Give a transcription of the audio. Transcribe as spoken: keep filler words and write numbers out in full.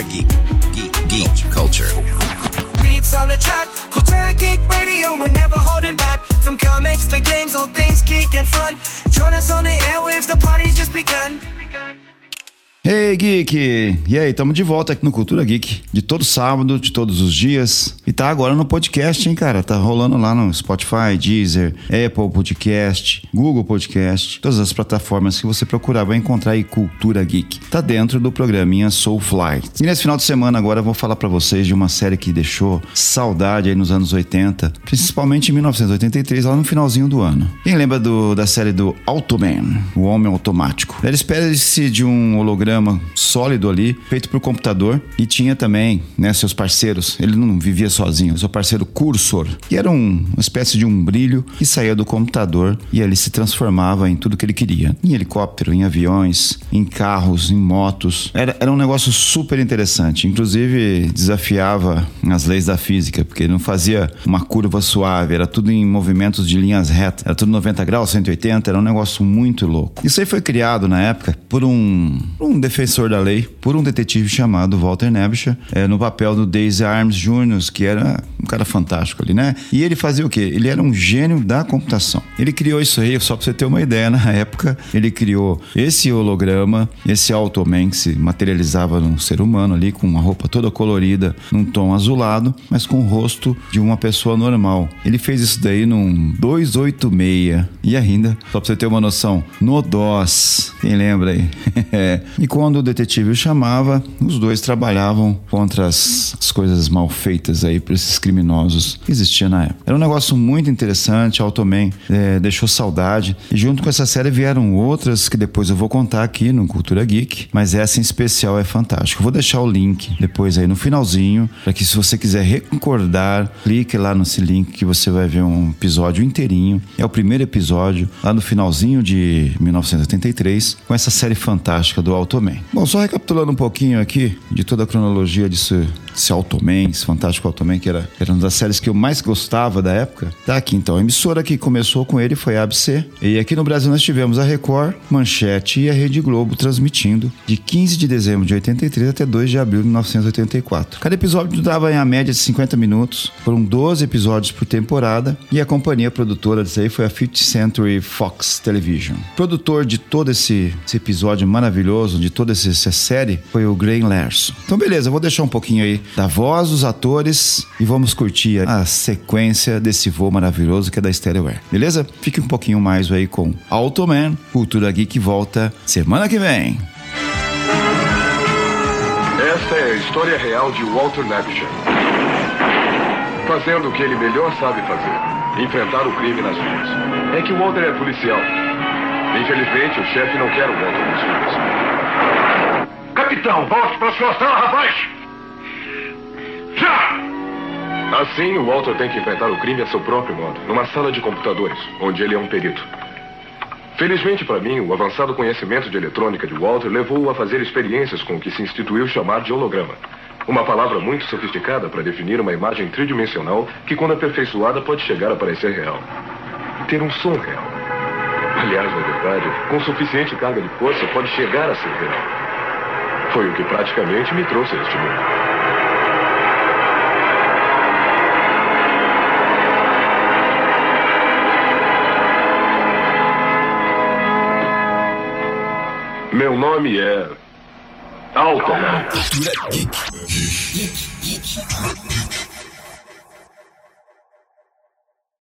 geek, geek, geek culture. Beats on the track, Cultura Geek Radio, we're never holding back. From comics to games, all things geek and fun. Join us on the airwaves, the party's just begun. Hey Geek! E aí, estamos de volta aqui no Cultura Geek, de todo sábado, de todos os dias. E tá agora no podcast, hein, cara? Tá rolando lá no Spotify, Deezer, Apple Podcast, Google Podcast, todas as plataformas que você procurar vai encontrar aí Cultura Geek. Tá dentro do programinha Soulfly. E nesse final de semana agora eu vou falar pra vocês de uma série que deixou saudade aí nos anos oitenta, principalmente em mil novecentos e oitenta e três, lá no finalzinho do ano. Quem lembra do, da série do Automan, o Homem Automático? Ele espera-se de um holograma sólido ali, feito por computador, e tinha também, né, seus parceiros. Ele não vivia sozinho, seu parceiro Cursor, que era um, uma espécie de um brilho que saía do computador e ele se transformava em tudo que ele queria, em helicóptero, em aviões, em carros, em motos. Era, era um negócio super interessante, inclusive desafiava as leis da física, porque não fazia uma curva suave, era tudo em movimentos de linhas retas, era tudo noventa graus, cento e oitenta, era um negócio muito louco. Isso aí foi criado na época por um, um defensor da lei, por um detetive chamado Walter Nebcha, é, no papel do Daisy Arms Júnior, que era um cara fantástico ali, né? E ele fazia o quê? Ele era um gênio da computação. Ele criou isso aí, só pra você ter uma ideia, na época, ele criou esse holograma, esse Automan que se materializava num ser humano ali, com uma roupa toda colorida, num tom azulado, mas com o rosto de uma pessoa normal. Ele fez isso daí num duzentos e oitenta e seis, e ainda, só pra você ter uma noção, no DOS, quem lembra aí? E quando o detetive o chamava, os dois trabalhavam contra as, as coisas mal feitas aí por esses criminosos que existiam na época. Era um negócio muito interessante, Automan é, deixou saudade, e junto com essa série vieram outras que depois eu vou contar aqui no Cultura Geek, mas essa em especial é fantástica. Eu vou deixar o link depois aí no finalzinho, para que se você quiser recordar, clique lá nesse link que você vai ver um episódio inteirinho. É o primeiro episódio, lá no finalzinho de mil novecentos e oitenta e três, com essa série fantástica do Automan. Bom, só recapitulando um pouquinho aqui de toda a cronologia desse, desse Automan, esse fantástico Automan, que era, era uma das séries que eu mais gostava da época. Tá aqui então, a emissora que começou com ele foi a A B C, e aqui no Brasil nós tivemos a Record, Manchete e a Rede Globo transmitindo de quinze de dezembro de oitenta e três até dois de abril de mil novecentos e oitenta e quatro. Cada episódio dava em a média de cinquenta minutos, foram doze episódios por temporada, e a companhia produtora disso aí foi a fiftieth Century Fox Television. Produtor de todo esse, esse episódio maravilhoso, de toda essa série, foi o Graham Larson. Então beleza, eu vou deixar um pouquinho aí da voz dos atores e vamos curtir a sequência desse voo maravilhoso que é da Stereoware, beleza? Fique um pouquinho mais aí com Automan. Cultura Geek volta semana que vem. Esta é a história real de Walter Nebcha, fazendo o que ele melhor sabe fazer: enfrentar o crime nas ruas. É que o Walter é policial. Infelizmente, o chefe não quer o Walter nos filmes. Capitão, volte para sua sala, rapaz! Já! Assim, o Walter tem que enfrentar o crime a seu próprio modo, numa sala de computadores, onde ele é um perito. Felizmente para mim, o avançado conhecimento de eletrônica de Walter levou-o a fazer experiências com o que se instituiu chamar de holograma. Uma palavra muito sofisticada para definir uma imagem tridimensional que, quando aperfeiçoada, pode chegar a parecer real. Ter um som real. Aliás, na verdade, com suficiente carga de força, pode chegar a ser real. Foi o que praticamente me trouxe a este mundo. Meu nome é Automan. Cultura Geek. Geek, geek, geek.